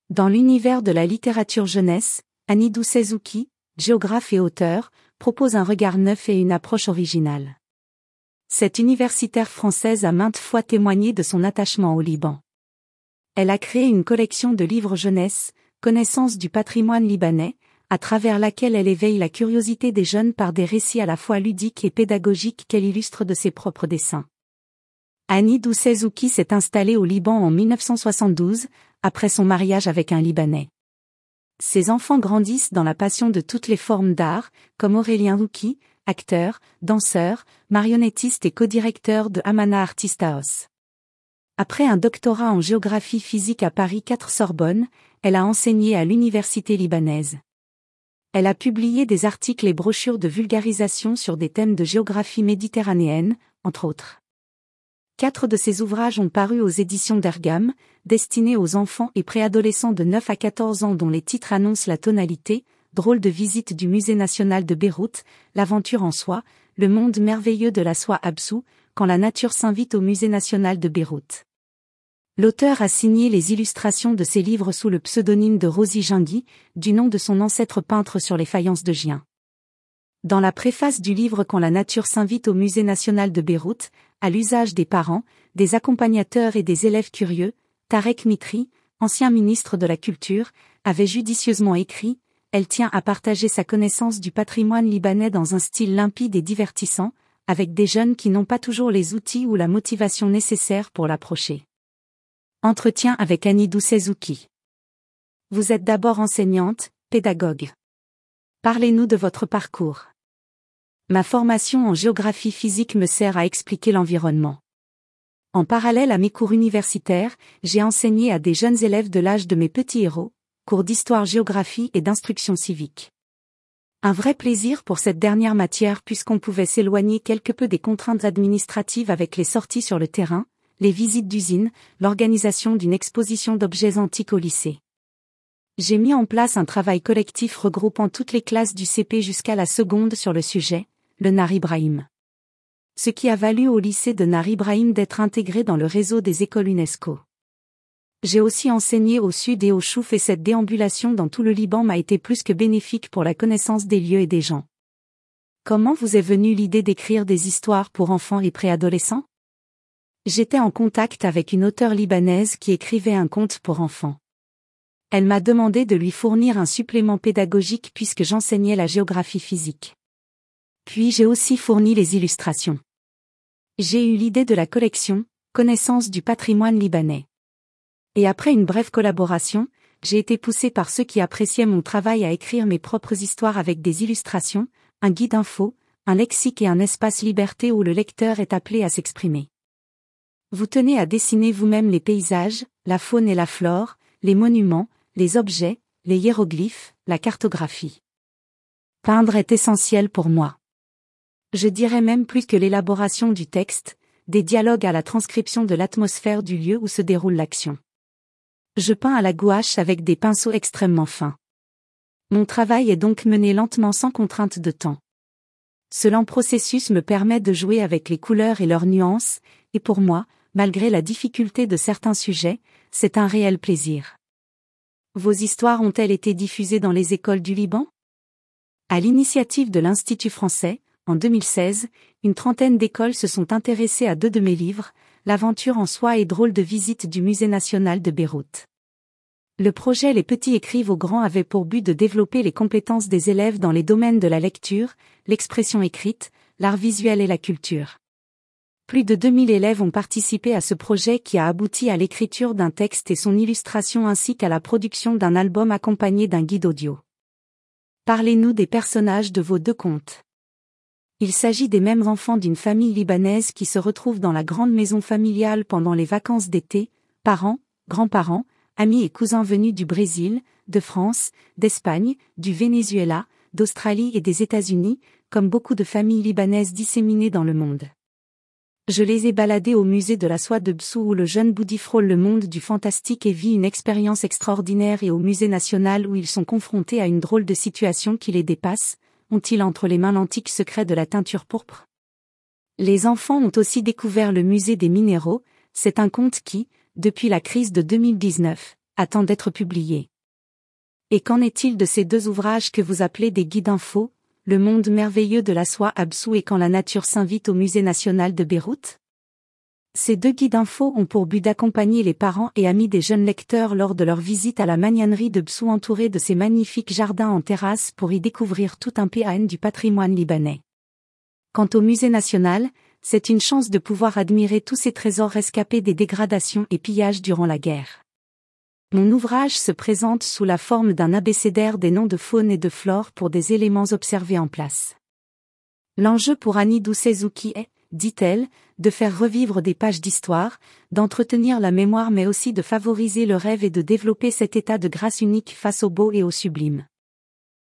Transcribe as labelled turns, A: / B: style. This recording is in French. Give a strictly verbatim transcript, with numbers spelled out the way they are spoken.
A: Dans l'univers de la littérature jeunesse, Annie Doucet-Zouki, géographe et auteure, propose un regard neuf et une approche originale. Cette universitaire française a maintes fois témoigné de son attachement au Liban. Elle a créé une collection de livres jeunesse, Connaissance du patrimoine libanais, à travers laquelle elle éveille la curiosité des jeunes par des récits à la fois ludiques et pédagogiques qu'elle illustre de ses propres dessins. Annie Doucet-Zouki s'est installée au Liban en mille neuf cent soixante-douze, après son mariage avec un Libanais. Ses enfants grandissent dans la passion de toutes les formes d'art, comme Aurélien Zouki, acteur, danseur, marionnettiste et co-directeur de Hamana Artist House. Après un doctorat en géographie physique à Paris quatre Sorbonne, elle a enseigné à l'université libanaise. Elle a publié des articles et brochures de vulgarisation sur des thèmes de géographie méditerranéenne, entre autres. Quatre de ses ouvrages ont paru aux éditions d'Ergam, destinés aux enfants et préadolescents de neuf à quatorze ans dont les titres annoncent la tonalité, Drôle de visite du Musée national de Beyrouth, L'aventure en soi, Le monde merveilleux de la soie Absou, Quand la nature s'invite au Musée national de Beyrouth. L'auteur a signé les illustrations de ses livres sous le pseudonyme de Rosie Jingui, du nom de son ancêtre peintre sur les faïences de Gien. Dans la préface du livre Quand la nature s'invite au Musée national de Beyrouth, à l'usage des parents, des accompagnateurs et des élèves curieux, Tarek Mitri, ancien ministre de la Culture, avait judicieusement écrit « Elle tient à partager sa connaissance du patrimoine libanais dans un style limpide et divertissant, avec des jeunes qui n'ont pas toujours les outils ou la motivation nécessaires pour l'approcher. » Entretien avec Annie Doucet-Zouki. Vous êtes d'abord enseignante, pédagogue. Parlez-nous de votre parcours. Ma formation en géographie physique me sert à expliquer l'environnement. En parallèle à mes cours universitaires, j'ai enseigné à des jeunes élèves de l'âge de mes petits héros, cours d'histoire-géographie et d'instruction civique. Un vrai plaisir pour cette dernière matière puisqu'on pouvait s'éloigner quelque peu des contraintes administratives avec les sorties sur le terrain, les visites d'usines, l'organisation d'une exposition d'objets antiques au lycée. J'ai mis en place un travail collectif regroupant toutes les classes du C P jusqu'à la seconde sur le sujet, le Nar Ibrahim. Ce qui a valu au lycée de Nar Ibrahim d'être intégré dans le réseau des écoles UNESCO. J'ai aussi enseigné au Sud et au Chouf et cette déambulation dans tout le Liban m'a été plus que bénéfique pour la connaissance des lieux et des gens. Comment vous est venue l'idée d'écrire des histoires pour enfants et préadolescents ? J'étais en contact avec une auteure libanaise qui écrivait un conte pour enfants. Elle m'a demandé de lui fournir un supplément pédagogique puisque j'enseignais la géographie physique. Puis j'ai aussi fourni les illustrations. J'ai eu l'idée de la collection, Connaissance du patrimoine libanais. Et après une brève collaboration, j'ai été poussée par ceux qui appréciaient mon travail à écrire mes propres histoires avec des illustrations, un guide info, un lexique et un espace liberté où le lecteur est appelé à s'exprimer. Vous tenez à dessiner vous-même les paysages, la faune et la flore, les monuments, les objets, les hiéroglyphes, la cartographie. Peindre est essentiel pour moi. Je dirais même plus que l'élaboration du texte, des dialogues à la transcription de l'atmosphère du lieu où se déroule l'action. Je peins à la gouache avec des pinceaux extrêmement fins. Mon travail est donc mené lentement sans contrainte de temps. Ce lent processus me permet de jouer avec les couleurs et leurs nuances, et pour moi, malgré la difficulté de certains sujets, c'est un réel plaisir. Vos histoires ont-elles été diffusées dans les écoles du Liban ? À l'initiative de l'Institut français, en deux mille seize, une trentaine d'écoles se sont intéressées à deux de mes livres, L'aventure en soi et Drôle de visite du Musée national de Beyrouth. Le projet Les petits écrivent aux grands avait pour but de développer les compétences des élèves dans les domaines de la lecture, l'expression écrite, l'art visuel et la culture. Plus de deux mille élèves ont participé à ce projet qui a abouti à l'écriture d'un texte et son illustration ainsi qu'à la production d'un album accompagné d'un guide audio. Parlez-nous des personnages de vos deux contes. Il s'agit des mêmes enfants d'une famille libanaise qui se retrouvent dans la grande maison familiale pendant les vacances d'été, parents, grands-parents, amis et cousins venus du Brésil, de France, d'Espagne, du Venezuela, d'Australie et des États-Unis, comme beaucoup de familles libanaises disséminées dans le monde. Je les ai baladés au musée de la soie de Bsou où le jeune Boudi frôle le monde du fantastique et vit une expérience extraordinaire et au musée national où ils sont confrontés à une drôle de situation qui les dépasse, ont-ils entre les mains l'antique secret de la teinture pourpre ? Les enfants ont aussi découvert le musée des minéraux, c'est un conte qui, depuis la crise de deux mille dix-neuf, attend d'être publié. Et qu'en est-il de ces deux ouvrages que vous appelez des guides info, Le monde merveilleux de la soie Absou et Quand la nature s'invite au Musée national de Beyrouth? Ces deux guides info ont pour but d'accompagner les parents et amis des jeunes lecteurs lors de leur visite à la magnanerie de Bsou entourée de ses magnifiques jardins en terrasse pour y découvrir tout un pan du patrimoine libanais. Quant au Musée national, c'est une chance de pouvoir admirer tous ces trésors rescapés des dégradations et pillages durant la guerre. Mon ouvrage se présente sous la forme d'un abécédaire des noms de faune et de flore pour des éléments observés en place. L'enjeu pour Annie Doucet-Zouki est, dit-elle, de faire revivre des pages d'histoire, d'entretenir la mémoire mais aussi de favoriser le rêve et de développer cet état de grâce unique face au beau et au sublime.